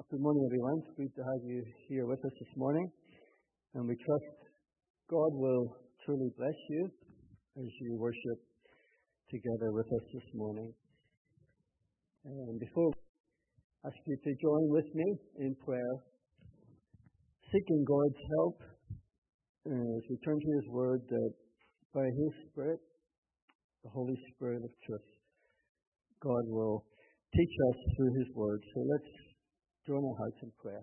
Good morning, everyone. It's good to have you here with us this morning. And we trust God will truly bless you as you worship together with us this morning. And before I ask you to join with me in prayer, seeking God's help as we turn to His Word, that by His Spirit, the Holy Spirit of truth, God will teach us through His Word. So let's join our hearts in prayer.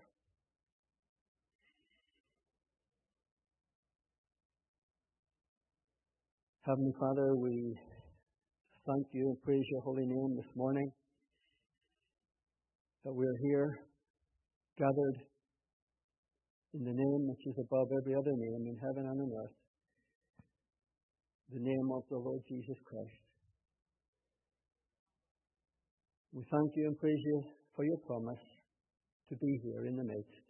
Heavenly Father, we thank you and praise your holy name this morning, that we're here gathered in the name which is above every other name in heaven and on earth, the name of the Lord Jesus Christ. We thank you and praise you for your promise to be here in the midst.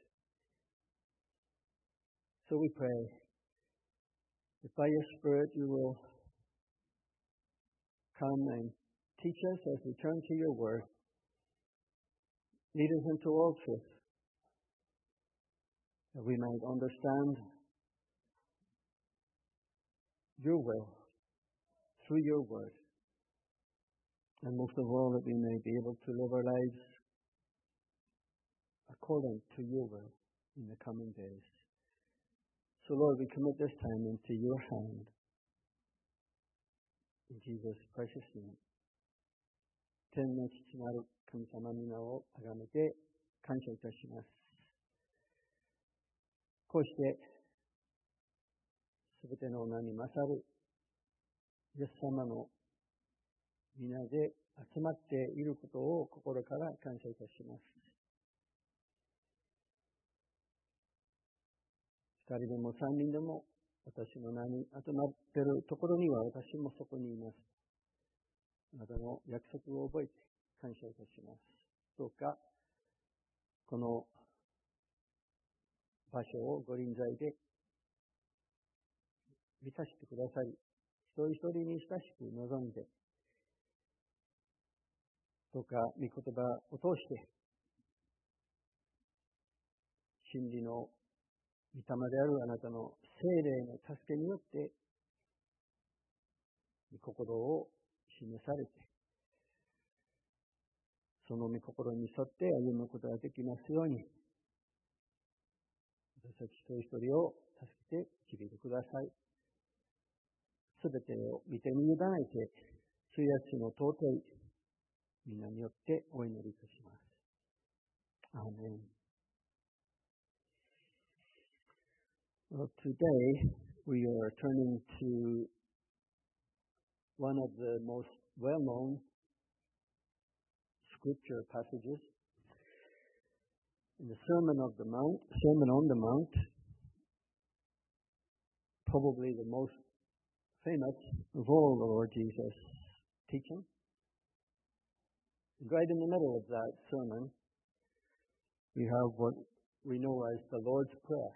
So we pray that by your Spirit you will come and teach us as we turn to your word. Lead us into all truth, that we might understand your will through your word. And most of all, that we may be able to live our lives according to your will in the coming days. So Lord, we commit this time into your hand. In Jesus' precious name. 天の父なる神様皆をあがめて感謝いたします。こうしてすべての名に勝るイエス様の皆で集まっていることを心から感謝いたします。二人でも三人でも私の名に集まっているところには私もそこにいます。あなたの約束を覚えて感謝いたします。どうかこの場所をご臨在で満たしてくださり、一人一人に親しく望んで、どうか御言葉を通して真理の御霊であるあなたの聖霊の助けによって御心を示されて、その御心に沿って歩むことができますように、私たち一人一人を助けて導いてください。すべてを御手に委ねて、主イエスの尊い皆によってお祈りいたします。アーメン。Well, today we are turning to one of the most well-known scripture passages in the Sermon on the Mount, probably the most famous of all the Lord Jesus' teaching. Right in the middle of that sermon, we have what we know as the Lord's Prayer.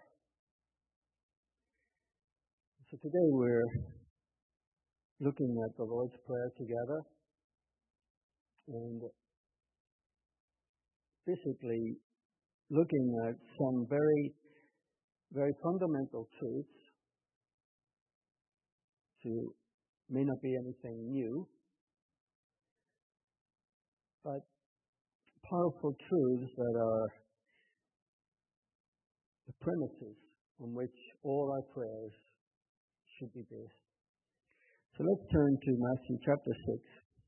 So today we're looking at the Lord's Prayer together, and basically looking at some very, very fundamental truths. So may not be anything new, but powerful truths that are the premises on which all our prayers should be based. So let's turn to Matthew chapter 6.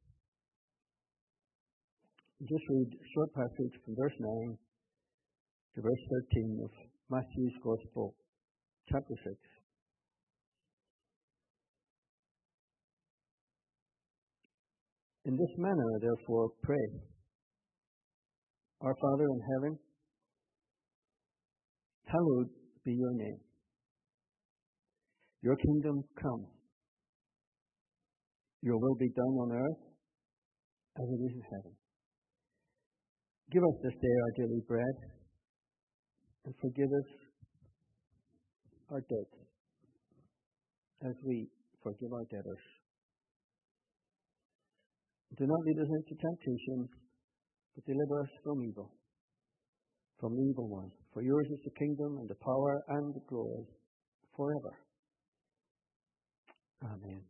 Just read a short passage from verse 9 to verse 13 of Matthew's Gospel, chapter 6. In this manner, therefore, pray. Our Father in heaven, hallowed be your name. Your kingdom come. Your will be done on earth as it is in heaven. Give us this day our daily bread, and forgive us our debts, as we forgive our debtors. Do not lead us into temptation, but deliver us from evil. from the evil one. For yours is the kingdom and the power and the glory forever. Amen.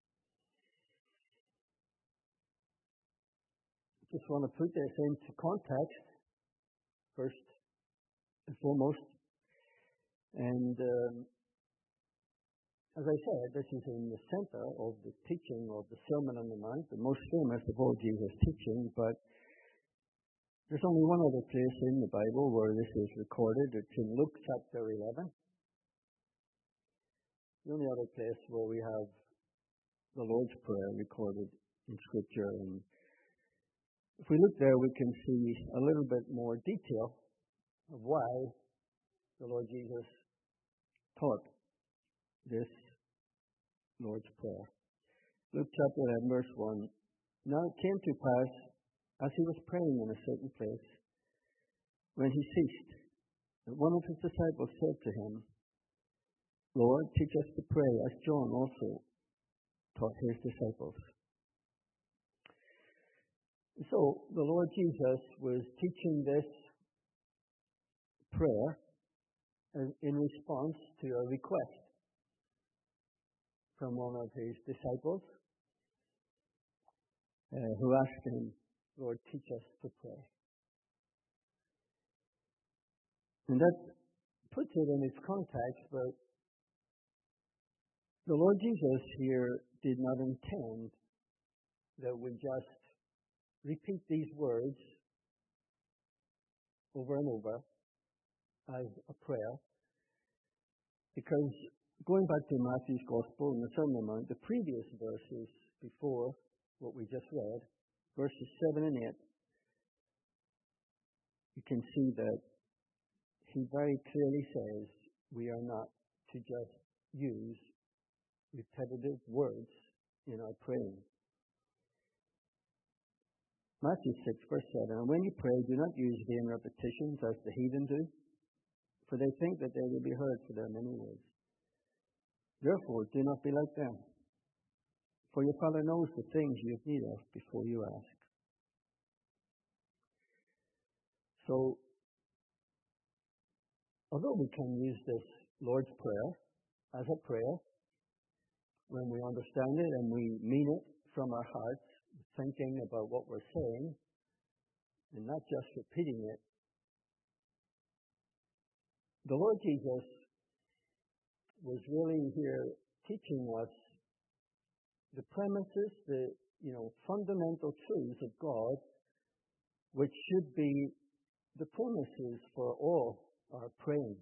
I just want to put this into context first and foremost. And as I said, this is in the center of the teaching of the Sermon on the Mount, the most famous of all Jesus' teaching, but there's only one other place in the Bible where this is recorded. It's in Luke chapter 11. The only other place where we have the Lord's Prayer recorded in Scripture. And if we look there, we can see a little bit more detail of why the Lord Jesus taught this Lord's Prayer. Luke chapter 11, verse 1. Now it came to pass, as he was praying in a certain place, when he ceased, that one of his disciples said to him, Lord, teach us to pray, as John also taught his disciples. So the Lord Jesus was teaching this prayer in response to a request from one of his disciples who asked him, Lord, teach us to pray. And that puts it in its context, but the Lord Jesus here did not intend that we just repeat these words over and over as a prayer, because going back to Matthew's Gospel and the Sermon on the Mount, the previous verses before what we just read, verses 7 and 8, you can see that he very clearly says we are not to just use repetitive words in our praying. Matthew 6, verse 7, and when you pray, do not use vain repetitions as the heathen do, for they think that they will be heard for their many words. Therefore, do not be like them, for your Father knows the things you have need of before you ask. So, although we can use this Lord's Prayer as a prayer, when we understand it and we mean it from our hearts, thinking about what we're saying, and not just repeating it, the Lord Jesus was really here teaching us the premises, the fundamental truths of God, which should be the premises for all our praying.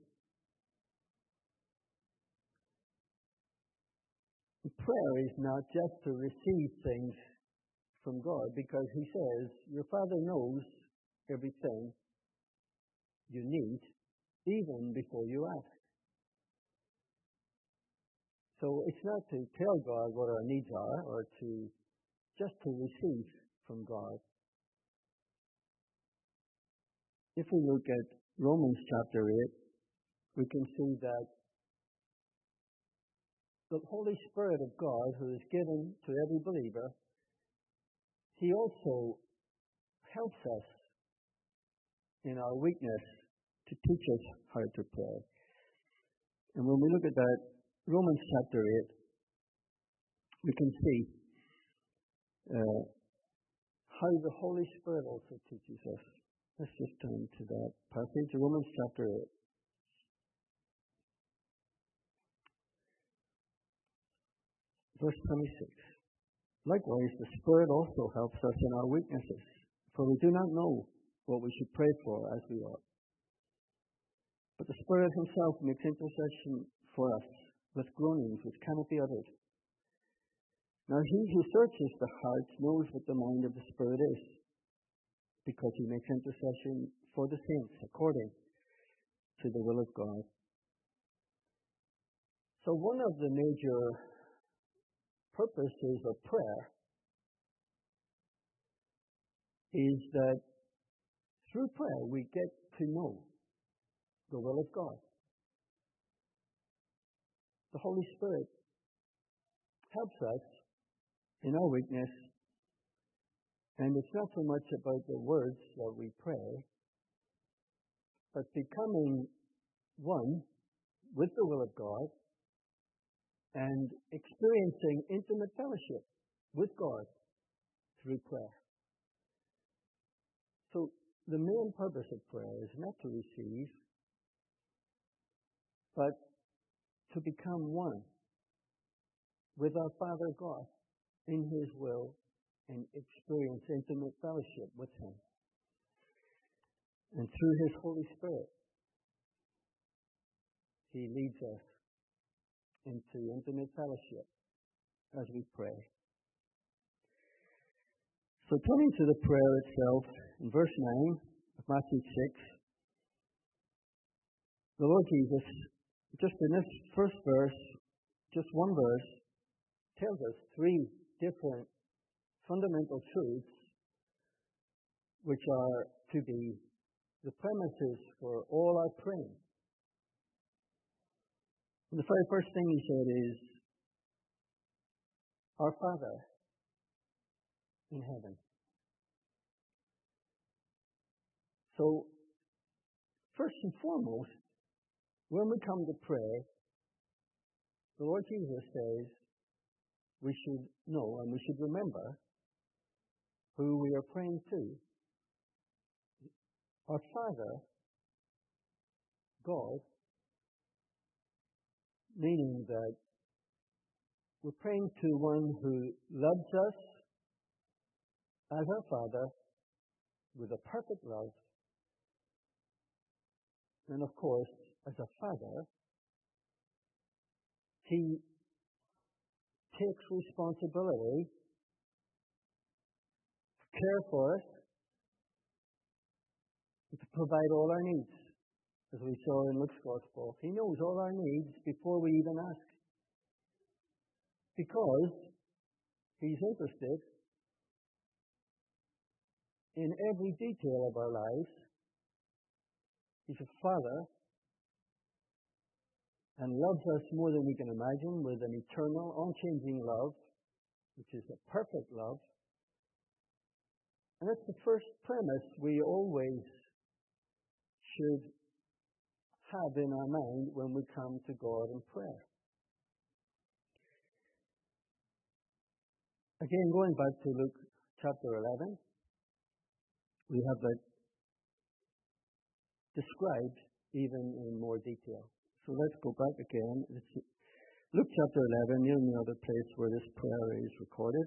Prayer is not just to receive things from God, because he says, your Father knows everything you need, even before you ask. So it's not to tell God what our needs are, or just to receive from God. If we look at Romans chapter 8, we can see that the Holy Spirit of God, who is given to every believer, he also helps us in our weakness to teach us how to pray. And when we look at that, Romans chapter 8, we can see how the Holy Spirit also teaches us. Let's just turn to that passage, Romans chapter 8. Verse 26. Likewise, the Spirit also helps us in our weaknesses, for we do not know what we should pray for as we ought. But the Spirit himself makes intercession for us with groanings which cannot be uttered. Now he who searches the hearts knows what the mind of the Spirit is, because he makes intercession for the saints according to the will of God. So one of the major purposes of prayer is that through prayer we get to know the will of God. The Holy Spirit helps us in our weakness, and it's not so much about the words that we pray, but becoming one with the will of God and experiencing intimate fellowship with God through prayer. So the main purpose of prayer is not to receive, but to become one with our Father God in His will and experience intimate fellowship with Him. And through His Holy Spirit, He leads us into intimate fellowship as we pray. So turning to the prayer itself, in verse 9 of Matthew 6, the Lord Jesus, just in this first verse, just one verse, tells us three different fundamental truths which are to be the premises for all our praying. And the very first thing He said is, our Father in heaven. So, first and foremost, when we come to pray, the Lord Jesus says we should know and we should remember who we are praying to. Our Father, God, meaning that we're praying to one who loves us as our Father with a perfect love. And of course, as a Father, He takes responsibility to care for us and to provide all our needs. As we saw in Luke's Gospel, He knows all our needs before we even ask. Because He's interested in every detail of our lives. He's a Father and loves us more than we can imagine with an eternal, unchanging love, which is a perfect love. And that's the first premise we always should have in our mind when we come to God in prayer. Again, going back to Luke chapter 11, we have that described even in more detail. So let's go back again. It's Luke chapter 11, the only other place where this prayer is recorded.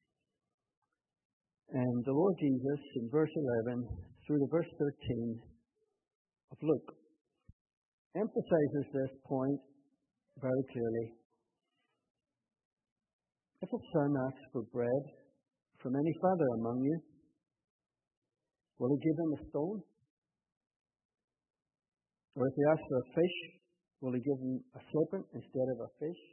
And the Lord Jesus, in verse 11 through to verse 13 of Luke, emphasizes this point very clearly. If a son asks for bread from any father among you, will he give him a stone? Or if he asks for a fish, will he give him a serpent instead of a fish?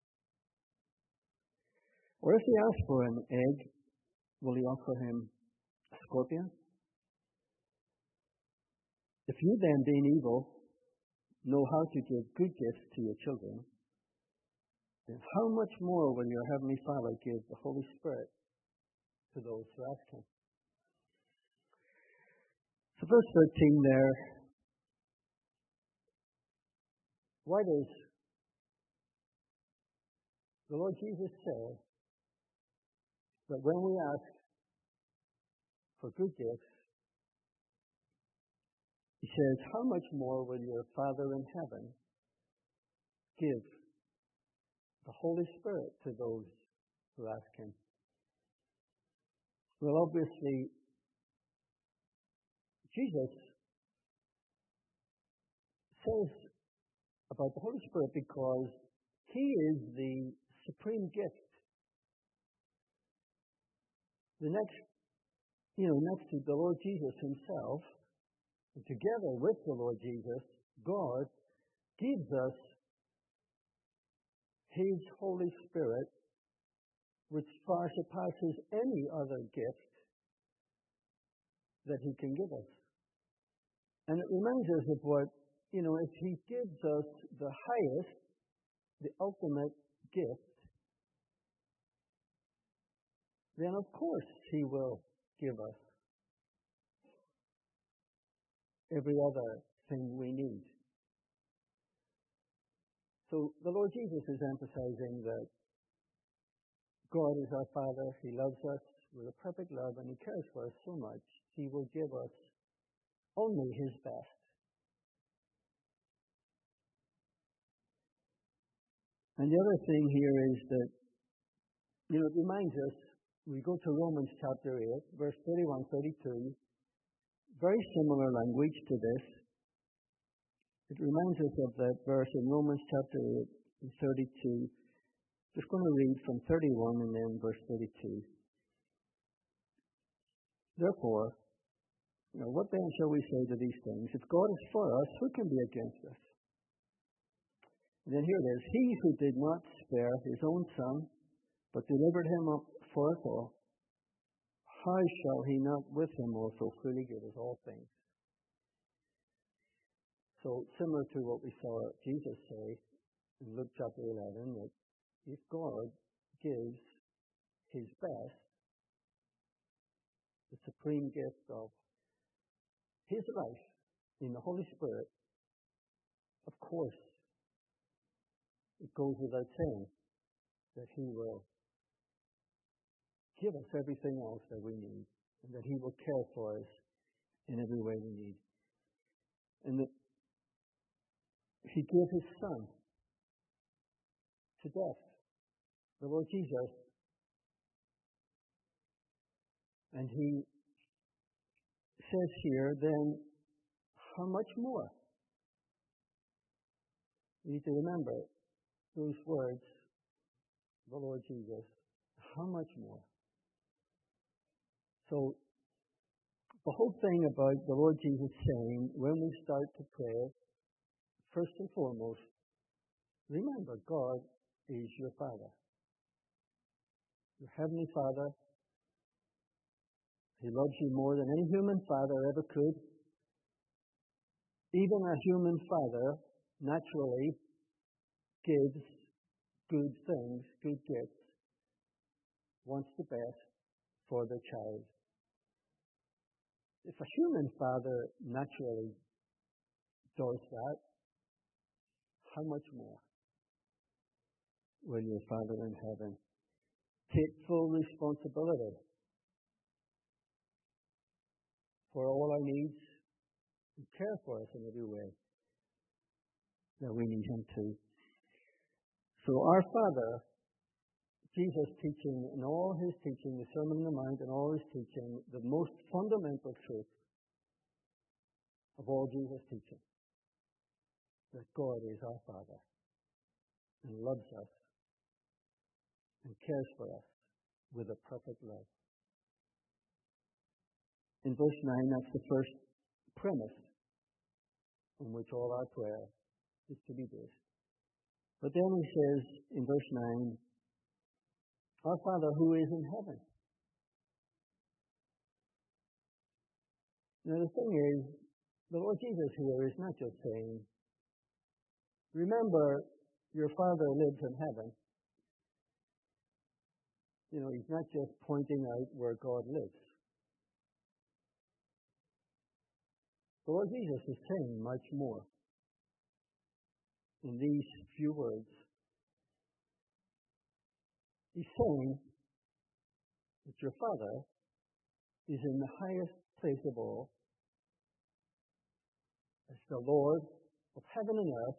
Or if he asks for an egg, will he offer him a scorpion? If you then, being evil, know how to give good gifts to your children, then how much more will your Heavenly Father give the Holy Spirit to those who ask Him? So verse 13 there, why does the Lord Jesus say that when we ask for good gifts, He says, how much more will your Father in heaven give the Holy Spirit to those who ask Him? Well, obviously, Jesus says about the Holy Spirit because He is the supreme gift. The next to the Lord Jesus Himself, and together with the Lord Jesus, God gives us His Holy Spirit, which far surpasses any other gift that He can give us. And it reminds us of what, if He gives us the highest, the ultimate gift, then of course He will give us every other thing we need. So the Lord Jesus is emphasizing that God is our Father. He loves us with a perfect love, and He cares for us so much, He will give us only His best. And the other thing here is that, it reminds us, we go to Romans chapter 8, verse 31, 32, very similar language to this. It reminds us of that verse in Romans chapter 8, 32. Just going to read from 31 and then verse 32. Therefore, what then shall we say to these things? If God is for us, who can be against us? And then here it is. He who did not spare his own son, but delivered him up for us all, how shall he not with him also freely give us all things? So, similar to what we saw Jesus say in Luke chapter 11, that if God gives His best, the supreme gift of His life in the Holy Spirit, of course, it goes without saying that He will give us everything else that we need, and that He will care for us in every way we need. And that He gave His Son to death, the Lord Jesus, and He says here, then how much more? You need to remember those words, the Lord Jesus, how much more? So, the whole thing about the Lord Jesus saying, when we start to pray, first and foremost, remember God is your Father. Your Heavenly Father. He loves you more than any human father ever could. Even a human father naturally gives good things, good gifts, wants the best for their child. If a human father naturally does that, how much more will your Father in heaven take full responsibility for all our needs and care for us in every way that we need Him to? So our Father, Jesus teaching in all His teaching, the Sermon on the Mount and all His teaching, the most fundamental truth of all Jesus' teaching, that God is our Father and loves us and cares for us with a perfect love. In verse 9, that's the first premise on which all our prayer is to be based. But then He says in verse 9, our Father who is in heaven. Now the thing is, the Lord Jesus here is not just saying, remember your Father lives in heaven. He's not just pointing out where God lives. The Lord Jesus is saying much more in these few words. He's saying that your Father is in the highest place of all, as the Lord of heaven and earth.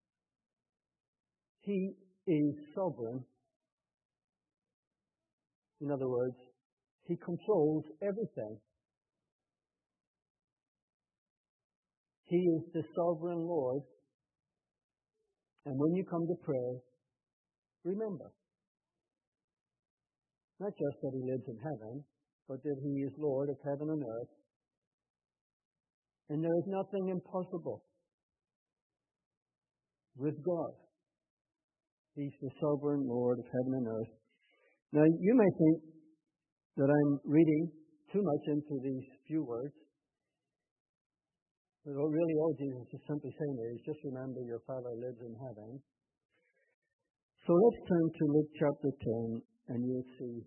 He is sovereign. In other words, He controls everything. He is the sovereign Lord. And when you come to pray, remember, not just that He lives in heaven, but that He is Lord of heaven and earth. And there is nothing impossible with God. He's the sovereign Lord of heaven and earth. Now, you may think that I'm reading too much into these few words. But really all Jesus is simply saying there is just remember your Father lives in heaven. So let's turn to Luke chapter 10 and you'll see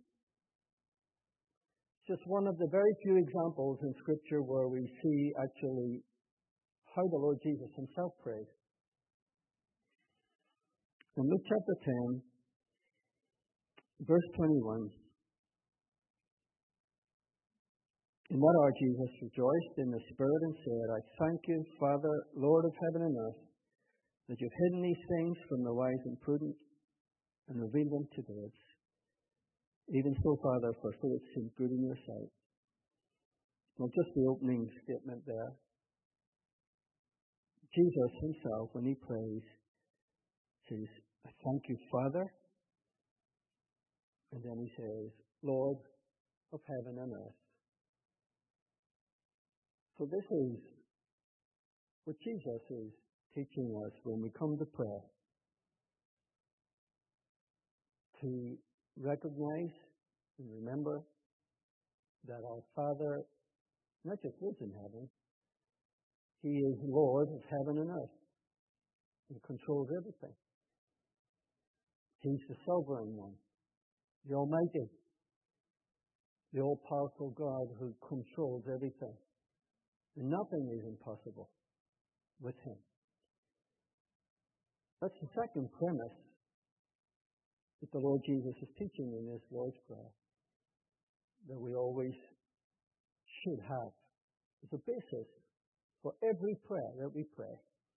just one of the very few examples in Scripture where we see actually how the Lord Jesus himself prayed. In Luke chapter 10, verse 21, in that hour Jesus rejoiced in the Spirit and said, I thank you, Father, Lord of heaven and earth, that you've hidden these things from the wise and prudent and revealed them to babes. Even so, Father, for so it seemed good in your sight. Well, just the opening statement there. Jesus himself, when he prays, says, I thank you, Father. And then he says, Lord of heaven and earth. So this is what Jesus is teaching us when we come to prayer. To recognize and remember that our Father not just lives in heaven, he is Lord of heaven and earth and controls everything. He's the sovereign one, the Almighty, the all-powerful God who controls everything. And nothing is impossible with him. That's the second premise that the Lord Jesus is teaching in this Lord's Prayer, that we always should have as a basis for every prayer that we pray.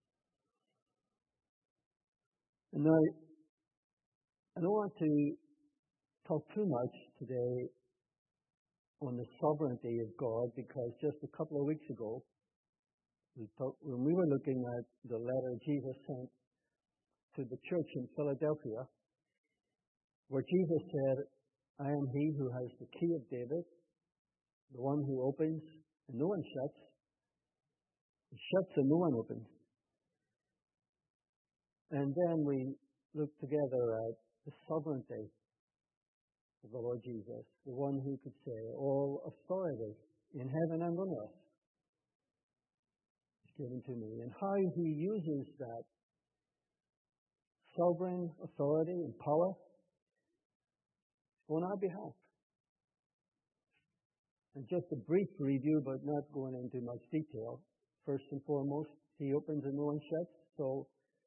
And now, I don't want to talk too much today on the sovereignty of God, because just a couple of weeks ago, when we were looking at the letter Jesus sent to the church in Philadelphia, where Jesus said, I am he who has the key of David, the one who opens and no one shuts, and shuts and no one opens. And then we looked together at the sovereignty of the Lord Jesus, the one who could say, all authority in heaven and on earth is given to me, and how he uses that sovereign authority and power on our behalf. And just a brief review, but not going into much detail. First and foremost, he opens and no one shuts, so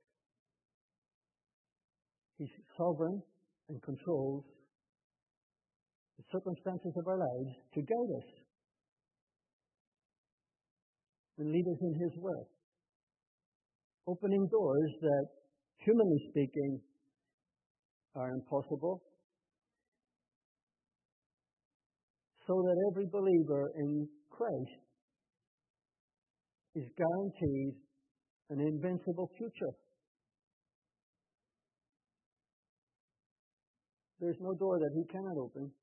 he's sovereign and controls the circumstances of our lives to guide us and lead us in his will. Opening doors that, humanly speaking, are impossible, so that every believer in Christ is guaranteed an invincible future. There's no door that he cannot open.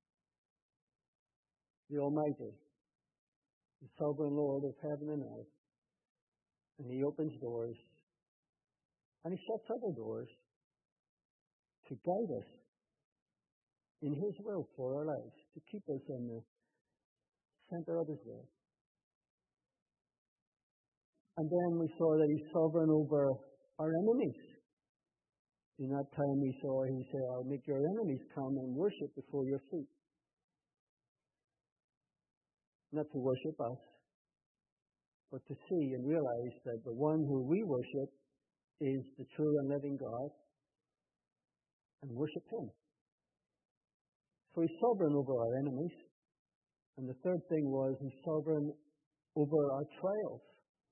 The Almighty, the sovereign Lord of heaven and earth. And he opens doors, and he shuts other doors to guide us in his will for our lives, to keep us in the center of his will. And then we saw that he's sovereign over our enemies. In that time we saw he said, I'll make your enemies come and worship before your feet. Not to worship us, but to see and realize that the one who we worship is the true and living God, and worship him. So he's sovereign over our enemies. And the third thing was he's sovereign over our trials.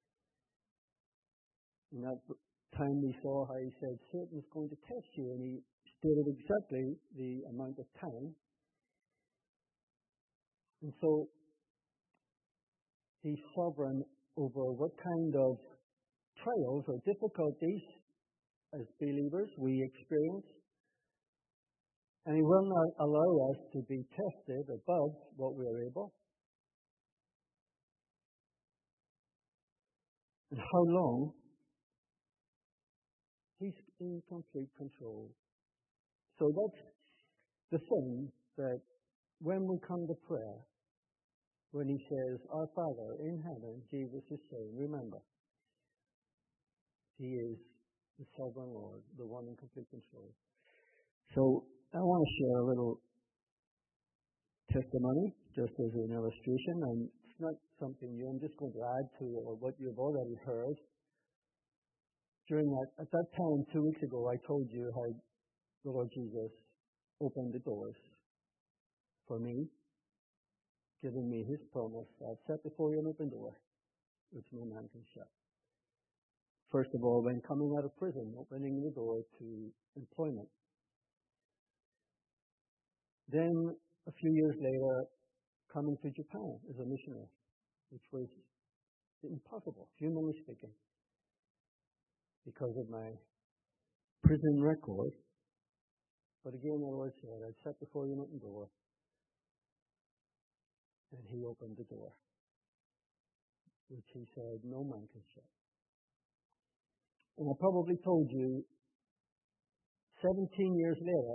In that time we saw how he said Satan's going to test you, and he stated exactly the amount of time. And so he's sovereign over what kind of trials or difficulties as believers we experience. And he will not allow us to be tested above what we are able. And how long? He's in complete control. So that's the thing, that when we come to prayer, when he says, Our Father in heaven, Jesus is saying, remember, he is the sovereign Lord, the one in complete control. So I want to share a little testimony, just as an illustration. I'm It's not something new. I'm just going to add to what you've already heard. At that time, 2 weeks ago, I told you how the Lord Jesus opened the doors for me, giving me His promise. I've set before you an open door, which no man can shut. First of all, when coming out of prison, opening the door to employment. Then, a few years later, coming to Japan as a missionary, which was impossible, humanly speaking, because of my prison record. But again, the Lord said, I've set before you an open door. And He opened the door, which He said no man can shut. And I probably told you, 17 years later,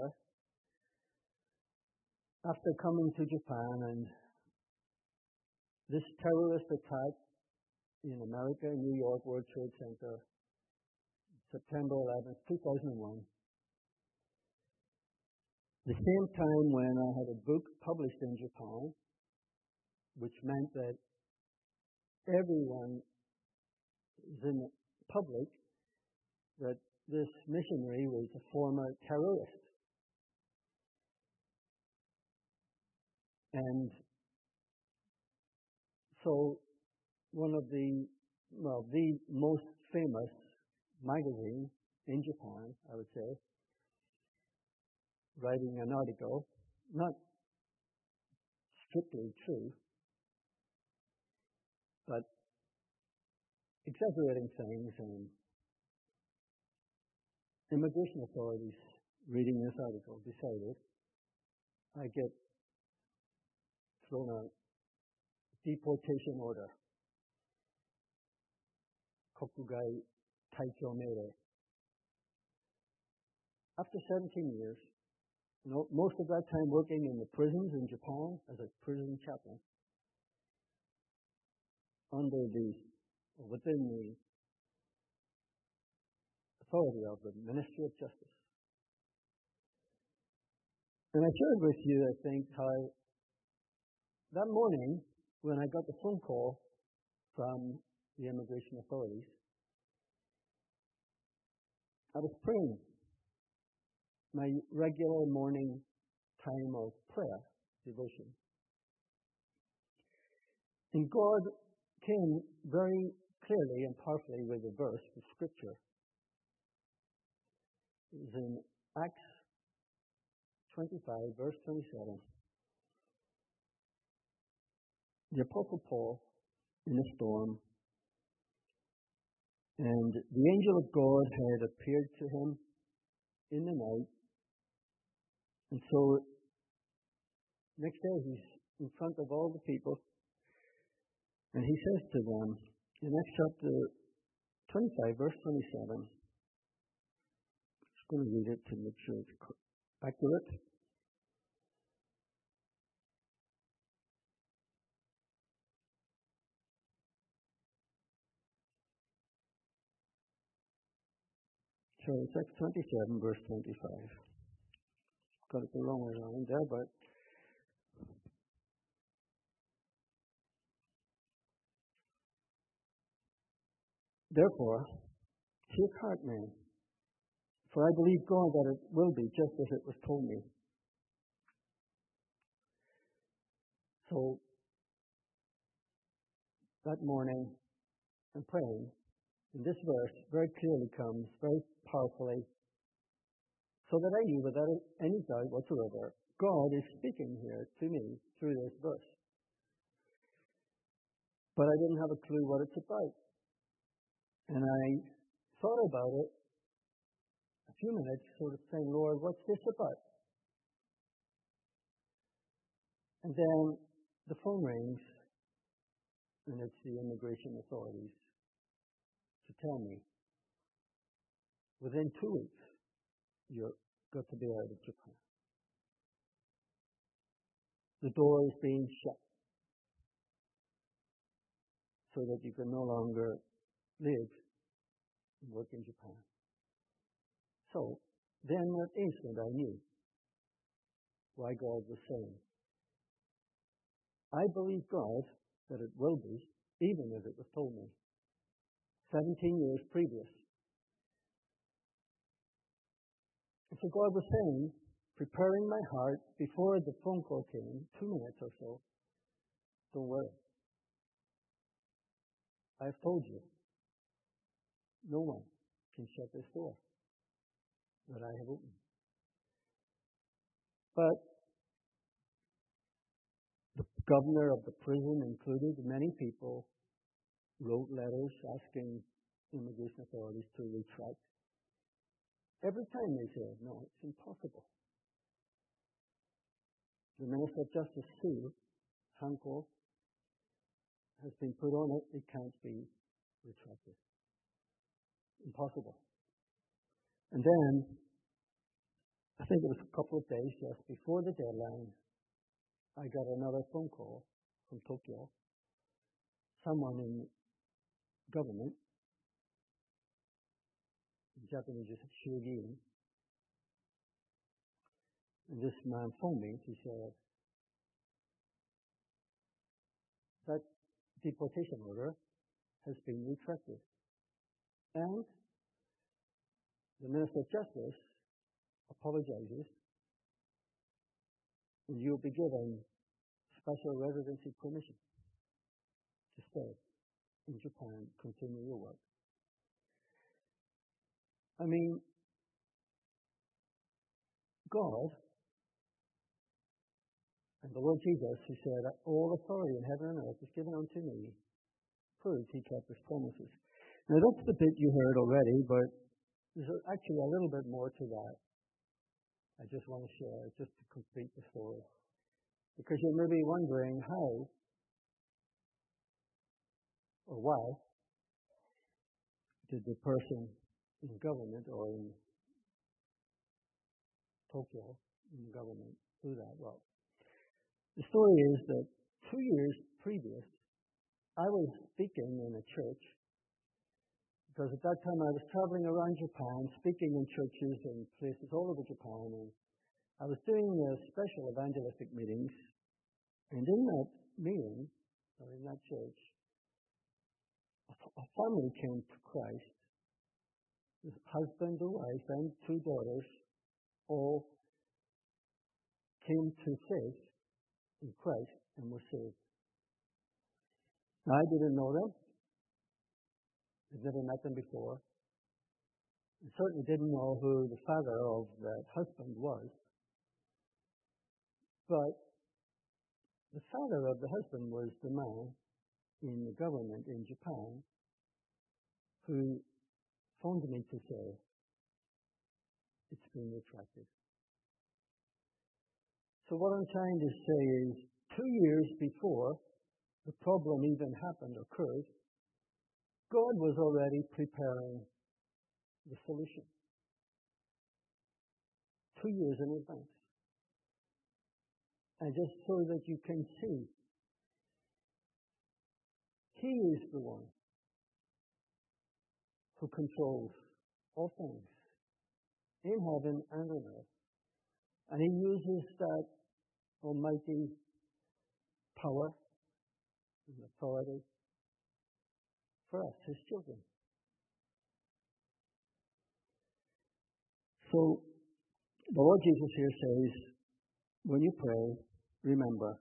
after coming to Japan and this terrorist attack in America, New York World Trade Center, September 11th, 2001, the same time when I had a book published in Japan, which meant that everyone is in the public that this missionary was a former terrorist. And so one of the most famous magazine in Japan, I would say, writing an article, not strictly true, but exaggerating things, and immigration authorities reading this article decided I get thrown out, deportation order, Kokugai Taicho Meire. After 17 years, most of that time working in the prisons in Japan as a prison chaplain, within the authority of the Ministry of Justice. And I shared with you, I think, how that morning when I got the phone call from the immigration authorities, I was praying my regular morning time of prayer, devotion. And God came very clearly and powerfully with a verse of Scripture. It was in Acts 25, verse 27. The Apostle Paul in a storm, and the angel of God had appeared to him in the night. And so, next day he's in front of all the people, and he says to them, in Acts chapter 25, verse 27, I'm just going to read it to make sure it's accurate. So it's Acts 27, verse 25. Got it the wrong way around there, but therefore, take heart, man, for I believe God that it will be just as it was told me. So that morning, I'm praying, and this verse very clearly comes, very powerfully, so that I knew without any doubt whatsoever, God is speaking here to me through this verse. But I didn't have a clue what it's about. And I thought about it a few minutes, sort of saying, Lord, what's this about? And then the phone rings, and it's the immigration authorities to tell me, within 2 weeks, you're got to be out of Japan. The door is being shut so that you can no longer live and work in Japan. So then that instant I knew why God was saying, I believe God that it will be, even if it was told me. 17 years previous. And so God was saying, preparing my heart before the phone call came, 2 minutes or so, don't worry. I've told you, no one can shut this door that I have opened. But the governor of the prison included, many people wrote letters asking immigration authorities to retract. Every time they said, no, it's impossible. The Minister of Justice, Sue Hankel, has been put on it. It can't be retracted. Impossible. And then, I think it was a couple of days just before the deadline, I got another phone call from Tokyo. Someone in government, in Japanese is Shugin, and this man phoned me. He said, that deportation order has been retracted. And the Minister of Justice apologizes, and you'll be given special residency permission to stay in Japan, continue your work. I mean, God and the Lord Jesus, who said, all authority in heaven and earth is given unto me, proved he kept his promises. Now that's the bit you heard already, but there's actually a little bit more to that. I just want to share, just to complete the story. Because you may be wondering how or why did the person in government or in Tokyo in government do that? Well, the story is that 2 years previous, I was speaking in a church, because at that time I was traveling around Japan, speaking in churches and places all over Japan, and I was doing special evangelistic meetings, and in that meeting, or in that church, a family came to Christ. His husband, a wife, and 2 daughters all came to faith in Christ and were saved. Now, I didn't know them. I'd never met them before. I certainly didn't know who the father of that husband was. But the father of the husband was the man in the government in Japan who phoned me to say, it's been retracted. So what I'm trying to say is, 2 years before the problem even occurred, God was already preparing the solution. 2 years in advance. And just so that you can see, He is the one who controls all things in heaven and on earth. And He uses that almighty power and authority for us, His children. So, the Lord Jesus here says, when you pray, remember,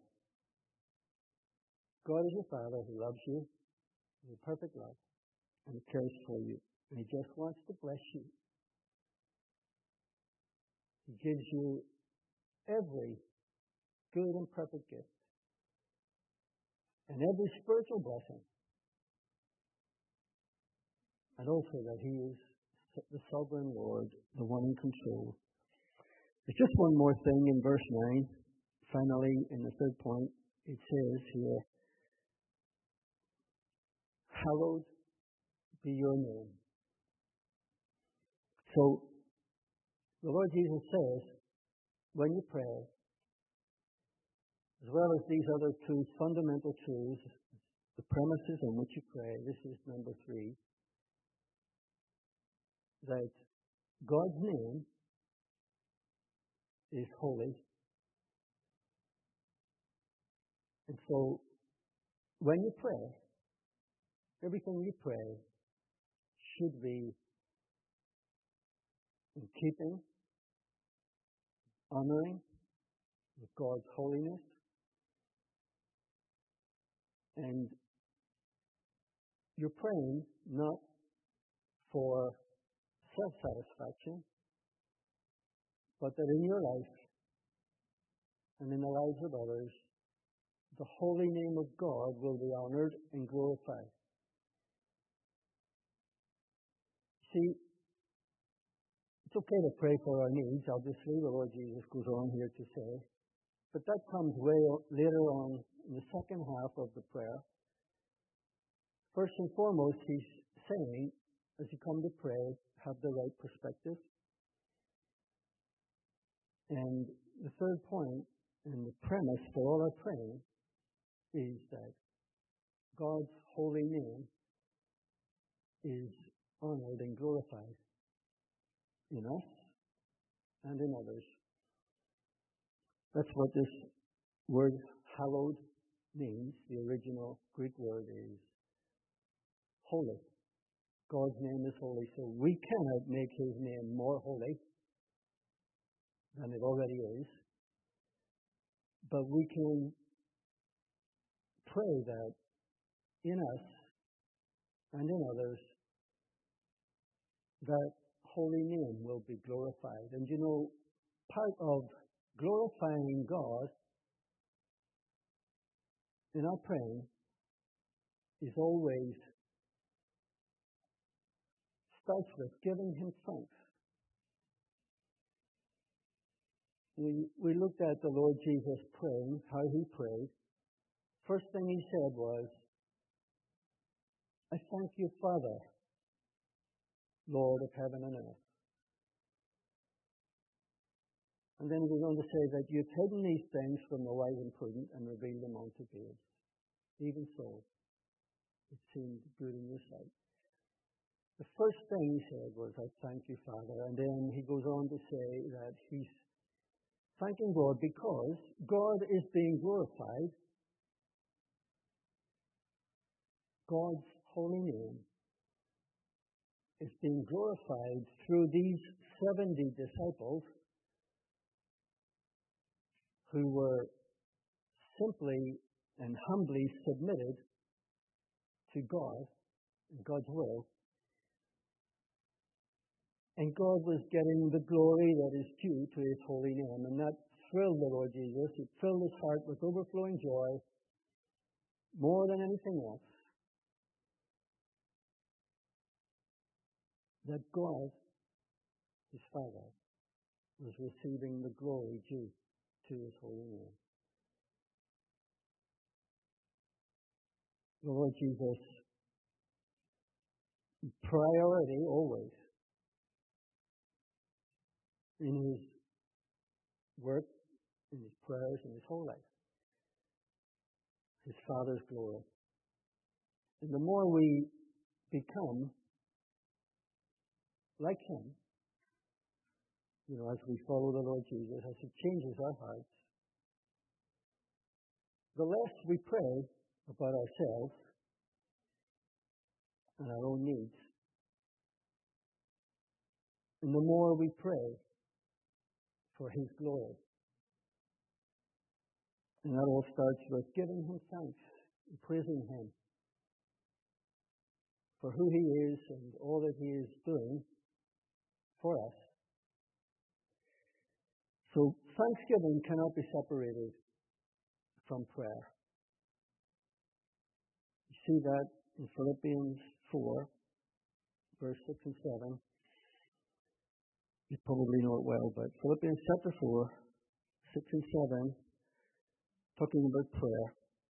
God is your Father who loves you with perfect love and cares for you. And He just wants to bless you. He gives you every good and perfect gift and every spiritual blessing. And also that He is the sovereign Lord, the one in control. There's just one more thing in verse 9. Finally, in the third point, it says here, hallowed be your name. So, the Lord Jesus says, when you pray, as well as these other 2 fundamental truths, the premises on which you pray, this is number 3, that God's name is holy. And so, when you pray, everything you pray should be in keeping, honoring with God's holiness, and you're praying not for self-satisfaction, but that in your life and in the lives of others, the holy name of God will be honored and glorified. See, it's okay to pray for our needs, obviously, the Lord Jesus goes on here to say, but that comes way later on in the second half of the prayer. First and foremost, he's saying, as you come to pray, have the right perspective. And the third point, and the premise for all our praying, is that God's holy name is honored and glorified in us and in others. That's what this word hallowed means. The original Greek word is holy. God's name is holy, so we cannot make his name more holy than it already is. But we can pray that in us and in others, that holy name will be glorified. And you know, part of glorifying God in our praying is always starts with giving him thanks. We looked at the Lord Jesus praying, how he prayed. First thing he said was, I thank you, Father, Lord of heaven and earth. And then he goes on to say that you've hidden these things from the wise and prudent and revealed them unto babes. Even so, it seemed good in your sight. The first thing he said was, I thank you, Father. And then he goes on to say that he's thanking God because God is being glorified. God's holy name is being glorified through these 70 disciples who were simply and humbly submitted to God and God's will. And God was getting the glory that is due to his holy name. And that thrilled the Lord Jesus. It filled his heart with overflowing joy more than anything else. That God, his Father, was receiving the glory due to his holy name. The Lord Jesus, priority always in his work, in his prayers, in his whole life, his Father's glory. And the more we become like him, as we follow the Lord Jesus, as he changes our hearts, the less we pray about ourselves and our own needs, and the more we pray for his glory. And that all starts with giving him thanks and praising him for who he is and all that he is doing for us. So thanksgiving cannot be separated from prayer. You see that in Philippians 4, verse 6 and 7. You probably know it well, but Philippians chapter 4, 6 and 7, talking about prayer.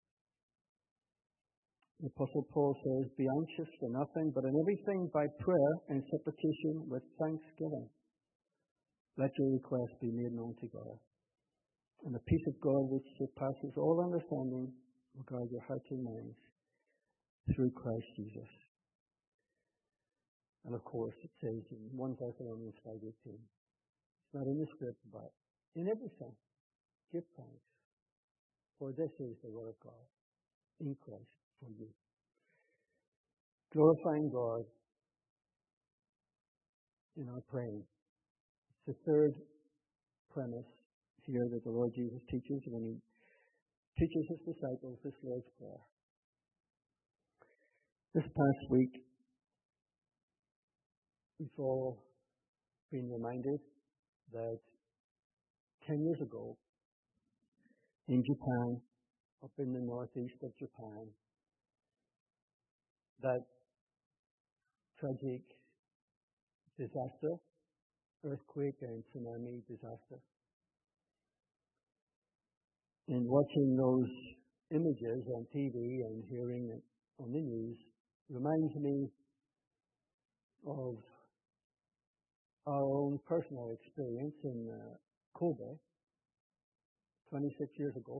The Apostle Paul says, be anxious for nothing, but in everything by prayer and supplication with thanksgiving. Let your requests be made known to God. And the peace of God which surpasses all understanding will guard your hearts and minds through Christ Jesus. And of course, it says in 1 Thessalonians 5:18, it's not in the script, but in everything, give thanks, for this is the word of God. in Christ for you. Glorifying God in our praying. It's the third premise here that the Lord Jesus teaches when he teaches his disciples this Lord's Prayer. This past week, we've all been reminded that 10 years ago, in Japan, up in the northeast of Japan, that tragic disaster, earthquake and tsunami disaster. And watching those images on TV and hearing it on the news reminds me of our own personal experience in Kobe 26 years ago.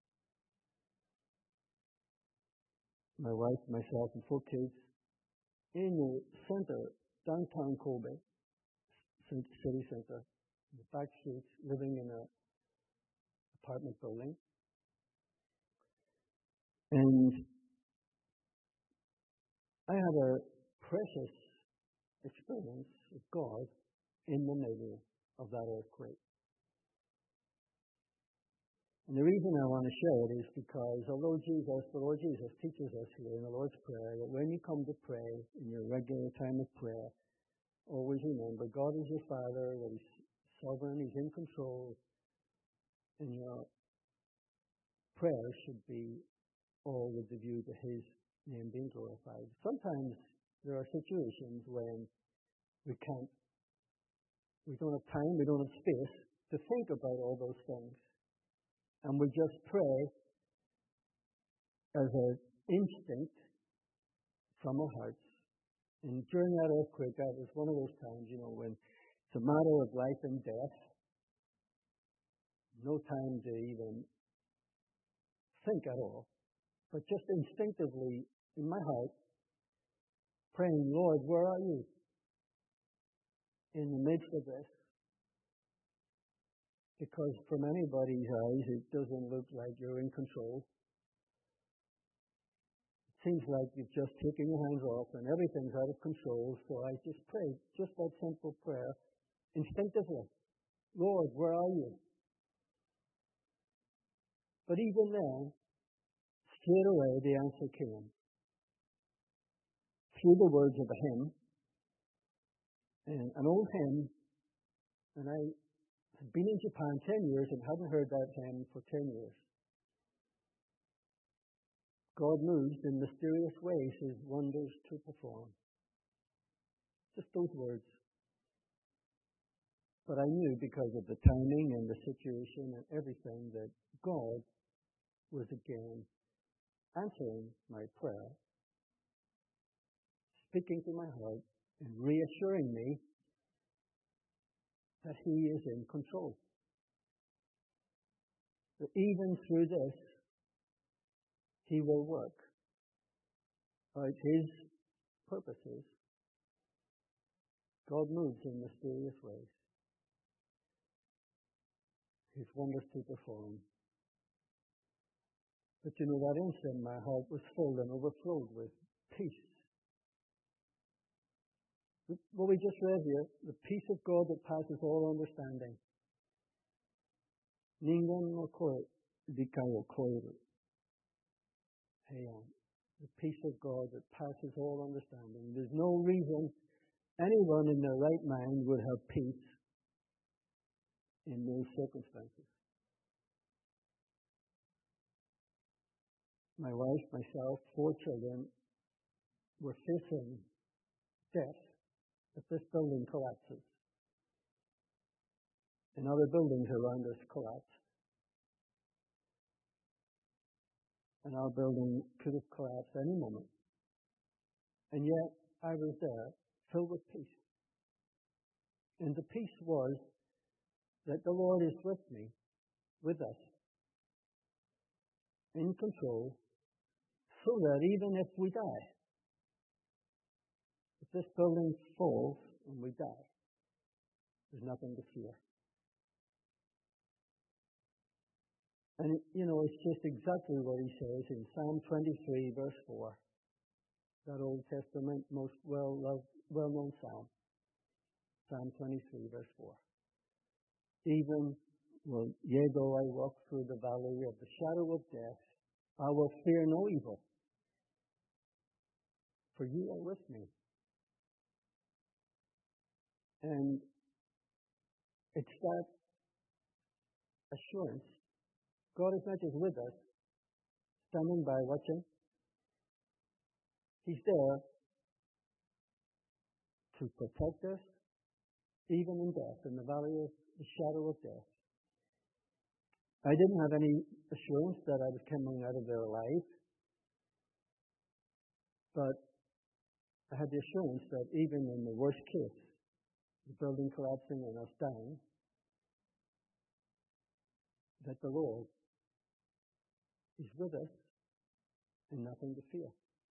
My wife, myself, and 4 kids in the center, downtown Kobe, city center, in the back streets, living in an apartment building. And I had a precious experience of God in the middle of that earthquake. And the reason I want to share it is because although the Lord Jesus teaches us here in the Lord's Prayer that when you come to pray in your regular time of prayer, always remember God is your Father, that He's sovereign, He's in control, and your prayer should be all with the view to His name being glorified. Sometimes there are situations when we don't have time, we don't have space to think about all those things. And we just pray as an instinct from our hearts. And during that earthquake, that was one of those times, when it's a matter of life and death, no time to even think at all, but just instinctively in my heart, praying, Lord, where are you in the midst of this? Because from anybody's eyes, it doesn't look like you're in control. It seems like you've just taken your hands off and everything's out of control. So I just prayed, just that simple prayer, instinctively. Lord, where are you? But even then, straight away the answer came. Through the words of a hymn, and an old hymn, and I had been in Japan 10 years and hadn't heard that hymn for 10 years. God moves in mysterious ways His wonders to perform. Just those words. But I knew because of the timing and the situation and everything that God was again answering my prayer, speaking to my heart, and reassuring me that He is in control. That even through this, He will work out His purposes. God moves in mysterious ways. His wonders to perform. But that instant my heart was full and overflowed with peace. What we just read here, the peace of God that passes all understanding. The peace of God that passes all understanding. There's no reason anyone in their right mind would have peace in those circumstances. My wife, myself, 4 children were facing death if this building collapses. And other buildings around us collapsed. And our building could have collapsed any moment. And yet, I was there, filled with peace. And the peace was that the Lord is with me, with us, in control, so that even if we die, if this building falls and we die, there's nothing to fear. And, it's just exactly what he says in Psalm 23, verse 4. That Old Testament, most well-known psalm. Psalm 23, verse 4. Yea, though I walk through the valley of the shadow of death, I will fear no evil, for you are with me. And it's that assurance. God is not just with us, standing by watching. He's there to protect us, even in death, in the valley of the shadow of death. I didn't have any assurance that I was coming out of there alive, but I had the assurance that even in the worst case, the building collapsing and us dying, that the Lord is with us and nothing to fear.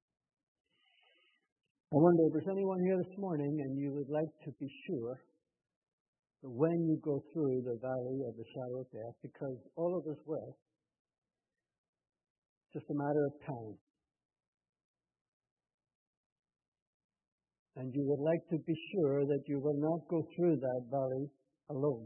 I wonder if there's anyone here this morning and you would like to be sure that when you go through the valley of the shadow of death, because all of us will, just a matter of time. And you would like to be sure that you will not go through that valley alone.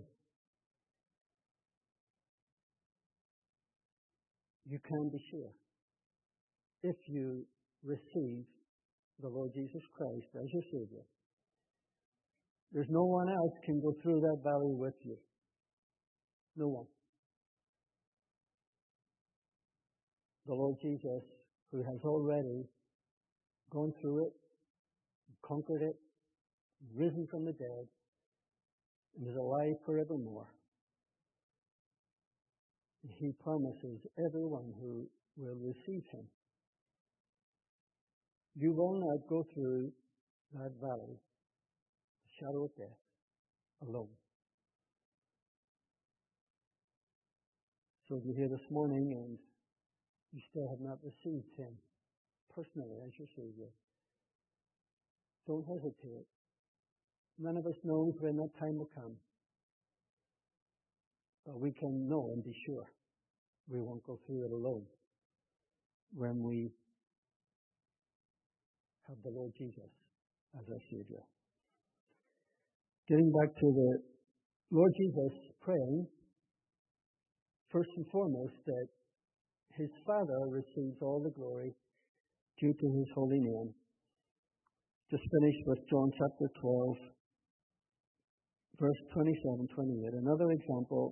You can be sure if you receive the Lord Jesus Christ as your Savior. There's no one else can go through that valley with you. No one. The Lord Jesus, who has already gone through it, conquered it, risen from the dead, and is alive forevermore. He promises everyone who will receive him. You will not go through that valley, the shadow of death, alone. So if you're here this morning and you still have not received him personally as your Savior, don't hesitate. None of us knows when that time will come. But we can know and be sure we won't go through it alone when we have the Lord Jesus as our Savior. Getting back to the Lord Jesus praying, first and foremost, that his Father receives all the glory due to his holy name. Just finished with John chapter 12, verse 27, 28. Another example,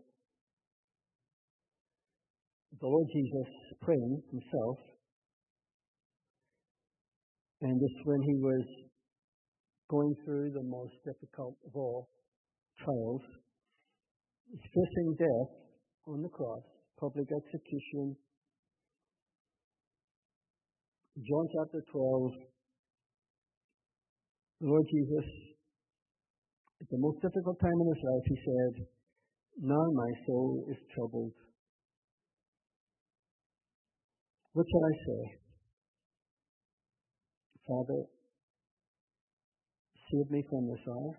the Lord Jesus praying himself, and this when he was going through the most difficult of all trials, facing death on the cross, public execution. John chapter 12, the Lord Jesus, at the most difficult time in his life, he said, "Now my soul is troubled. What shall I say? Father, save me from this hour.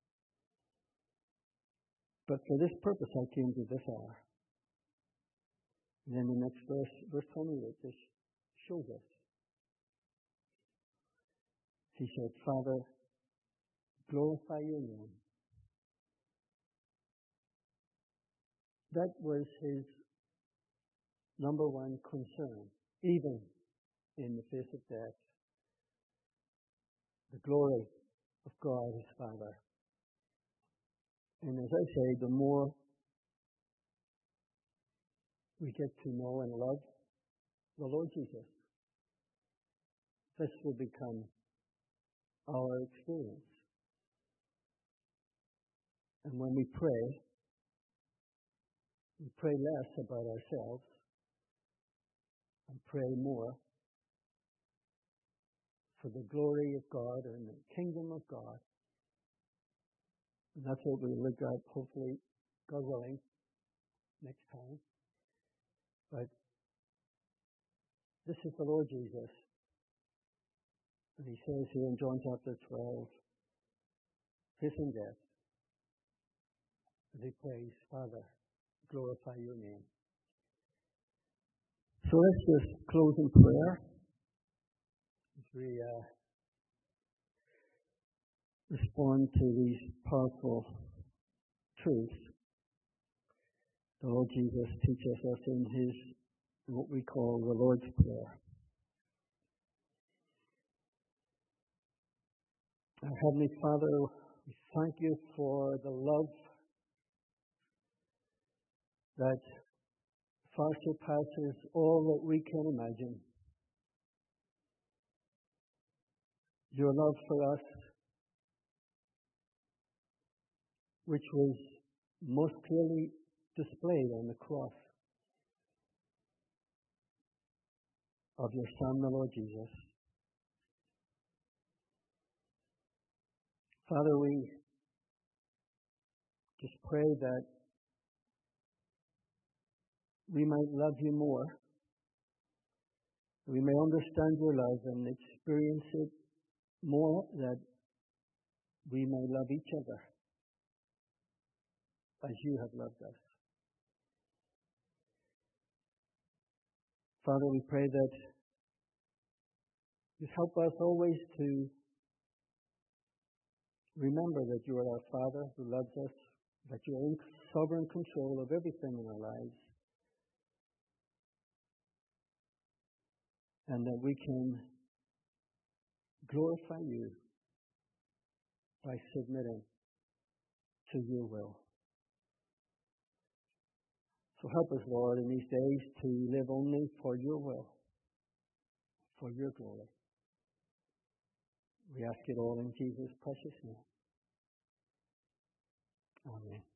But for this purpose I came to this hour." And then the next verse 28, just shows us. He said, "Father, glorify your name." That was his number one concern, even in the face of death. The glory of God, his Father. And as I say, the more we get to know and love the Lord Jesus, this will become our experience. And when we pray less about ourselves and pray more for the glory of God and the kingdom of God. And that's what we look at, hopefully, God willing, next time. But this is the Lord Jesus. And he says here in John chapter 12, facing death, and he prays, "Father, glorify your name." So let's just close in prayer as we respond to these powerful truths the Lord Jesus teaches us in what we call the Lord's Prayer. Our Heavenly Father, we thank you for the love that far surpasses all that we can imagine. Your love for us, which was most clearly displayed on the cross of your Son, the Lord Jesus. Father, we just pray that we might love you more. We may understand your love and experience it more, that we may love each other as you have loved us. Father, we pray that you help us always to remember that you are our Father who loves us, that you are in sovereign control of everything in our lives, and that we can glorify you by submitting to your will. So help us, Lord, in these days to live only for your will, for your glory. We ask it all in Jesus' precious name. Amen.